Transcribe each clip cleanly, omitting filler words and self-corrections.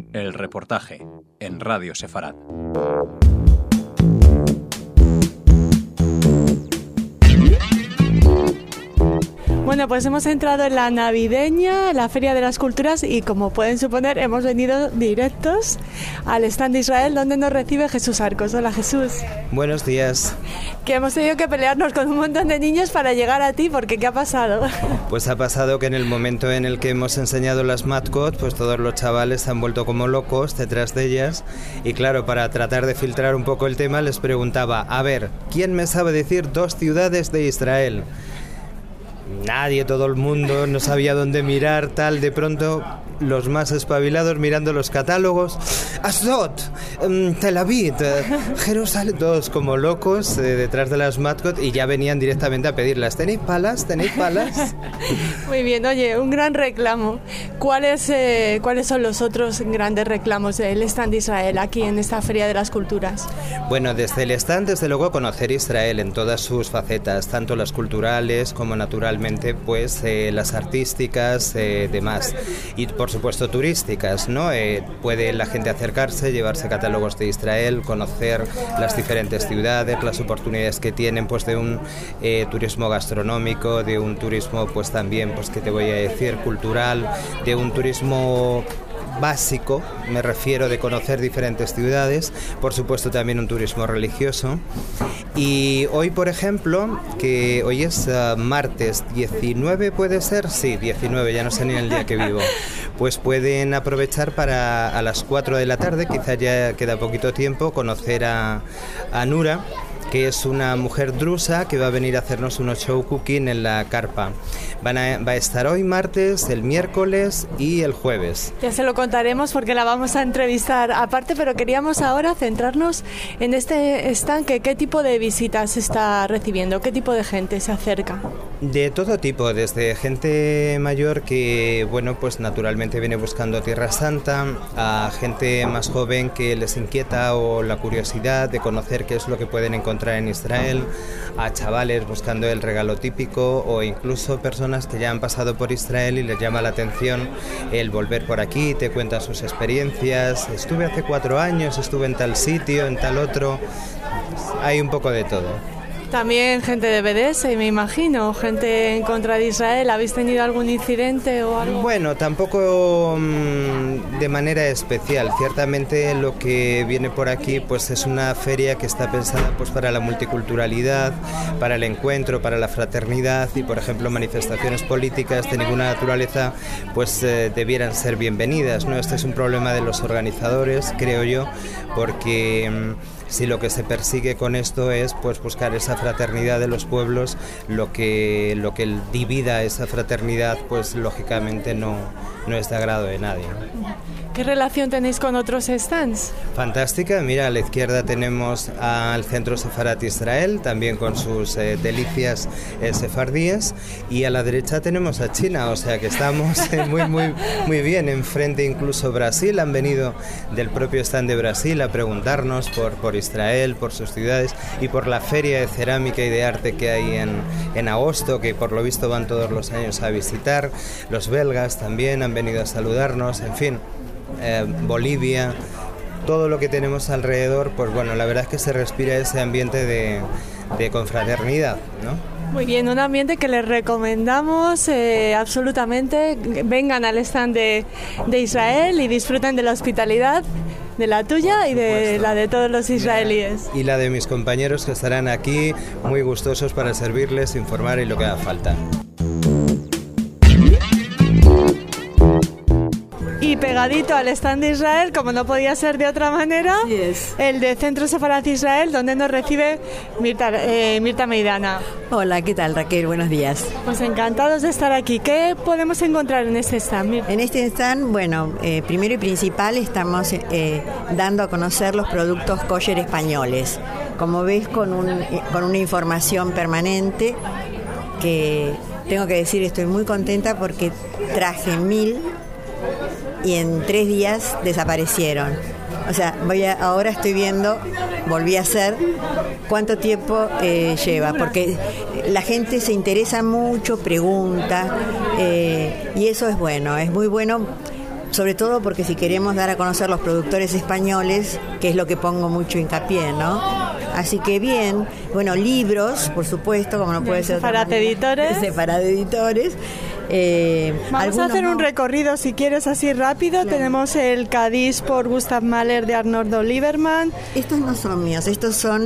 El reportaje en Radio Sefarad. Bueno, pues hemos entrado en la navideña, la Feria de las Culturas, y como pueden suponer, hemos venido directos al stand de Israel, donde nos recibe Jesús Arcos. Hola, Jesús. Buenos días. Que hemos tenido que pelearnos con un montón de niños para llegar a ti, porque ¿qué ha pasado? Pues ha pasado que en el momento en el que hemos enseñado las mascots, pues todos los chavales se han vuelto como locos detrás de ellas, y claro, para tratar de filtrar un poco el tema, les preguntaba, a ver, ¿quién me sabe decir 2 ciudades de Israel? Nadie, todo el mundo no sabía dónde mirar, tal. De pronto, los más espabilados mirando los catálogos, Asdod, Tel Aviv, Jerusalén, todos como locos detrás de las mascots, y ya venían directamente a pedirlas. ¿Tenéis palas? ¿Tenéis palas? Muy bien, oye, un gran reclamo. ¿Cuáles son los otros grandes reclamos del stand de Israel aquí en esta Feria de las Culturas? Bueno, desde el stand, desde luego, conocer Israel en todas sus facetas, tanto las culturales como naturalmente, pues las artísticas, demás, y por supuesto turísticas, ¿no? Puede la gente acercarse, llevarse catálogos de Israel, conocer las diferentes ciudades, las oportunidades que tienen, pues de un turismo gastronómico, de un turismo, pues también, pues que te voy a decir, cultural, de un turismo básico, me refiero, de conocer diferentes ciudades, por supuesto también un turismo religioso. Y hoy, por ejemplo, que hoy es martes 19, ¿puede ser? Sí, 19, ya no sé ni el día que vivo. Pues pueden aprovechar para a las 4 de la tarde, quizá ya queda poquito tiempo, conocer a Nura, que es una mujer drusa que va a venir a hacernos unos show cooking en la carpa. Va a estar hoy martes, el miércoles y el jueves. Ya se lo contaremos porque la vamos a entrevistar aparte, pero queríamos ahora centrarnos en este stand. ¿Qué tipo de visitas se está recibiendo? ¿Qué tipo de gente se acerca? De todo tipo, desde gente mayor que, bueno, pues naturalmente viene buscando Tierra Santa, a gente más joven que les inquieta o la curiosidad de conocer qué es lo que pueden encontrar en Israel, a chavales buscando el regalo típico, o incluso personas que ya han pasado por Israel y les llama la atención el volver por aquí, te cuentan sus experiencias, estuve hace 4 años, estuve en tal sitio, en tal otro, hay un poco de todo. También gente de BDS, me imagino, gente en contra de Israel. ¿Habéis tenido algún incidente o algo? Bueno, tampoco de manera especial. Ciertamente lo que viene por aquí pues es una feria que está pensada pues para la multiculturalidad, para el encuentro, para la fraternidad, y por ejemplo manifestaciones políticas de ninguna naturaleza pues debieran ser bienvenidas, ¿no? Este es un problema de los organizadores, creo yo, porque si lo que se persigue con esto es pues buscar esa fraternidad de los pueblos, lo que divida esa fraternidad, pues lógicamente no es de agrado de nadie. ¿Qué relación tenéis con otros stands? Fantástica, mira, a la izquierda tenemos al Centro Sefarad Israel, también con sus delicias sefardíes, y a la derecha tenemos a China, o sea que estamos muy bien. Enfrente incluso Brasil, han venido del propio stand de Brasil a preguntarnos por Israel, por sus ciudades y por la feria de cerámica y de arte que hay en agosto, que por lo visto van todos los años a visitar. Los belgas también han venido a saludarnos, en fin. Bolivia, todo lo que tenemos alrededor, pues bueno, la verdad es que se respira ese ambiente de confraternidad, ¿no? Muy bien, un ambiente que les recomendamos absolutamente. Vengan al stand de Israel y disfruten de la hospitalidad, de la tuya y de la de todos los israelíes. Y la de mis compañeros, que estarán aquí muy gustosos para servirles, informar y lo que haga falta. Y pegadito al stand de Israel, como no podía ser de otra manera, yes, el de Centro Sefarad Israel, donde nos recibe Mirta Meidana. Hola, ¿qué tal, Raquel? Buenos días. Pues encantados de estar aquí. ¿Qué podemos encontrar en este stand, Mirta? En este stand, bueno, primero y principal estamos dando a conocer los productos kosher españoles. Como ves, con una información permanente que tengo que decir, estoy muy contenta porque traje 1000 y en 3 días desaparecieron. O sea, ahora estoy viendo, volví a hacer cuánto tiempo lleva, porque la gente se interesa mucho, pregunta, y eso es bueno, es muy bueno sobre todo porque si queremos dar a conocer los productores españoles, que es lo que pongo mucho hincapié, ¿no? Así que bien, bueno, libros, por supuesto, como no puede ser Sefarat Editores. Sefarat Editores. Vamos a hacer un recorrido, si quieres, así rápido. Claro. Tenemos el Cádiz por Gustav Mahler de Arnoldo Lieberman. Estos no son míos, estos son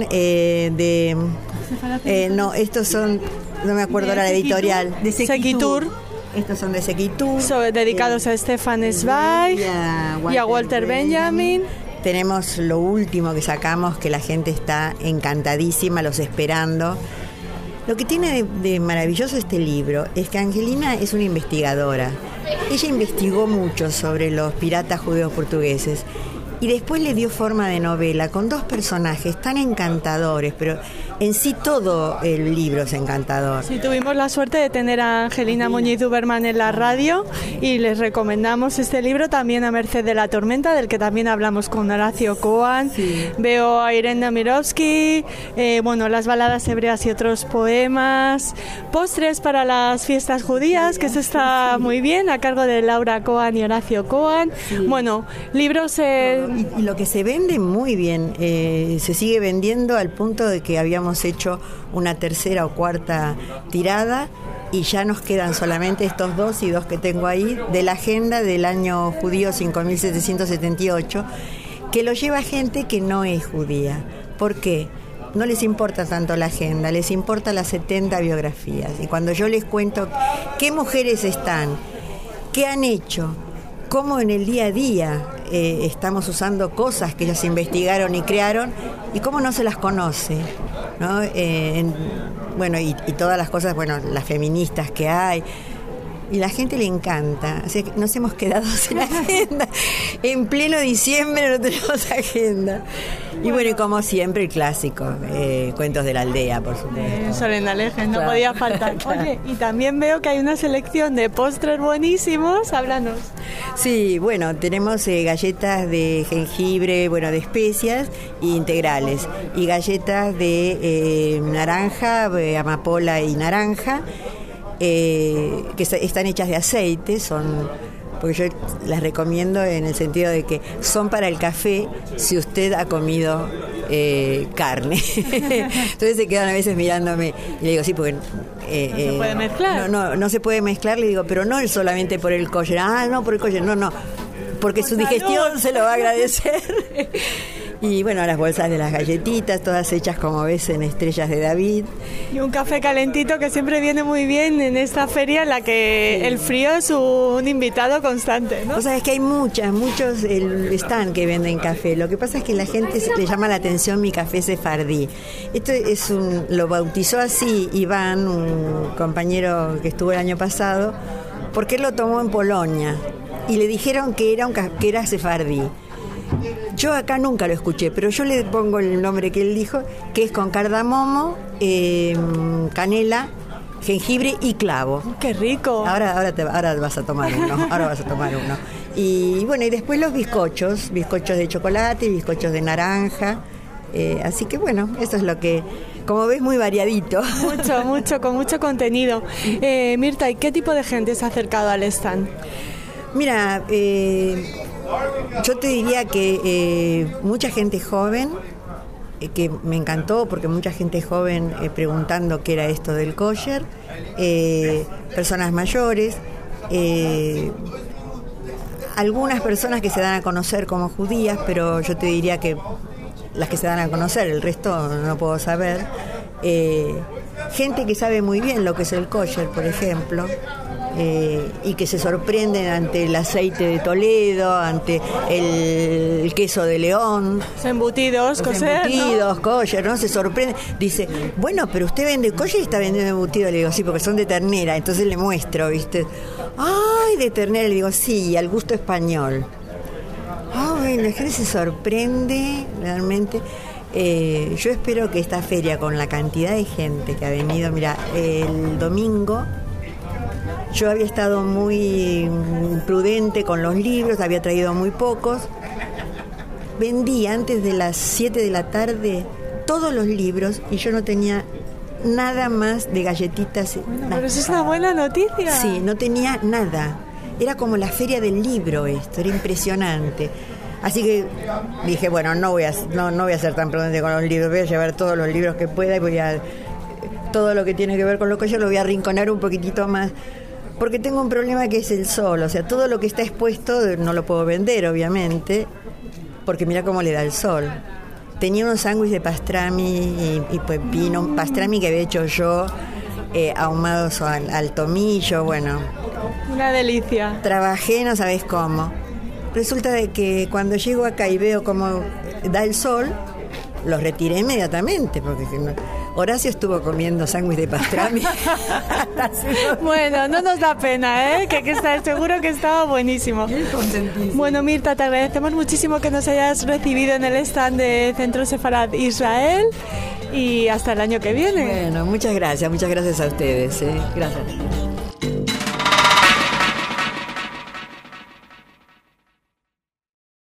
no, estos son, no me acuerdo ahora la editorial. De Sequitur. Estos son de Sequitur. Dedicados a Stefan Zweig y a Walter Benjamin. Tenemos lo último que sacamos, que la gente está encantadísima, los esperando. Lo que tiene de maravilloso este libro es que Angelina es una investigadora. Ella investigó mucho sobre los piratas judíos portugueses y después le dio forma de novela con 2 personajes tan encantadores, pero en sí todo el libro es encantador. Sí, tuvimos la suerte de tener a Angelina Muñiz Uberman en la radio y les recomendamos este libro también a Merced de la Tormenta, del que también hablamos con Horacio Cohen. Sí. Veo a Irene Nemirovsky, las baladas hebreas y otros poemas, postres para las fiestas judías, que eso está muy bien, a cargo de Laura Cohen y Horacio Cohen. Sí. Bueno, libros... Y lo que se vende muy bien, se sigue vendiendo al punto de que habíamos hecho una 3ª o 4ª tirada y ya nos quedan solamente estos 2 y 2 que tengo ahí de la agenda del año judío 5778, que lo lleva gente que no es judía. ¿Por qué? No les importa tanto la agenda, les importa las 70 biografías. Y cuando yo les cuento qué mujeres están, qué han hecho, cómo en el día a día estamos usando cosas que ellas investigaron y crearon y cómo no se las conoce, ¿no? Y todas las cosas, las feministas que hay. Y la gente le encanta. O sea, nos hemos quedado sin agenda. En pleno diciembre no tenemos agenda. Y y como siempre, el clásico, Cuentos de la Aldea, por supuesto. Soren Alejes, no podía faltar. Claro. Oye, y también veo que hay una selección de postres buenísimos. Háblanos. Sí, tenemos galletas de jengibre, de especias e integrales. Y galletas de naranja, amapola y naranja. Que están hechas de aceite, porque yo las recomiendo en el sentido de que son para el café si usted ha comido carne. Entonces se quedan a veces mirándome y le digo, sí, porque no se puede mezclar. No se puede mezclar, le digo, pero no solamente por el kosher. No, por el kosher, no, porque su digestión se lo va a agradecer. Y las bolsas de las galletitas, todas hechas como ves en Estrellas de David. Y un café calentito que siempre viene muy bien en esta feria en la que el frío es un invitado constante, ¿no? O sea, es que hay muchos stand que venden café. Lo que pasa es que la gente le llama la atención mi café sefardí. Esto lo bautizó así Iván, un compañero que estuvo el año pasado, porque él lo tomó en Polonia y le dijeron que era sefardí. Yo acá nunca lo escuché, pero yo le pongo el nombre que él dijo, que es con cardamomo, canela, jengibre y clavo. ¡Qué rico! Ahora vas a tomar uno. Y y después los bizcochos de chocolate y bizcochos de naranja. Así que eso es lo que, como ves, muy variadito. Mucho, con mucho contenido. Mirta, ¿y qué tipo de gente se ha acercado al stand? Mira, yo te diría que mucha gente joven, que me encantó porque mucha gente joven preguntando qué era esto del kosher, personas mayores, algunas personas que se dan a conocer como judías, pero yo te diría que las que se dan a conocer, el resto no puedo saber, gente que sabe muy bien lo que es el kosher, por ejemplo. Y que se sorprenden ante el aceite de Toledo, ante el queso de León, embutidos, kosher, ¿no? Se sorprende, dice, pero usted vende kosher y está vendiendo embutidos. Le digo, sí, porque son de ternera. Entonces le muestro, ¿viste? ¡Ay, de ternera! Le digo, sí, al gusto español. La gente se sorprende realmente. Yo espero que esta feria, con la cantidad de gente que ha venido, mira, el domingo yo había estado muy prudente con los libros, había traído muy pocos. Vendí antes de las 7 de la tarde todos los libros y yo no tenía nada más de galletitas. Pero eso es una buena noticia. Sí, no tenía nada. Era como la feria del libro esto, era impresionante. Así que dije, bueno, no voy a ser tan prudente con los libros, voy a llevar todos los libros que pueda y todo lo que tiene que ver con lo que yo lo voy a arrinconar un poquitito más, porque tengo un problema que es el sol, o sea, todo lo que está expuesto no lo puedo vender, obviamente, porque mira cómo le da el sol. Tenía unos sándwiches de pastrami y pepino, pastrami que había hecho yo, ahumados al tomillo, bueno. Una delicia. Trabajé, no sabés cómo. Resulta de que cuando llego acá y veo cómo da el sol, los retiré inmediatamente, porque Horacio estuvo comiendo sándwich de pastrami. Bueno, no nos da pena, que está seguro que estaba buenísimo. Bueno, Mirta, te agradecemos muchísimo que nos hayas recibido en el stand de Centro Sefarad Israel y hasta el año que viene. Bueno, muchas gracias a ustedes. Gracias.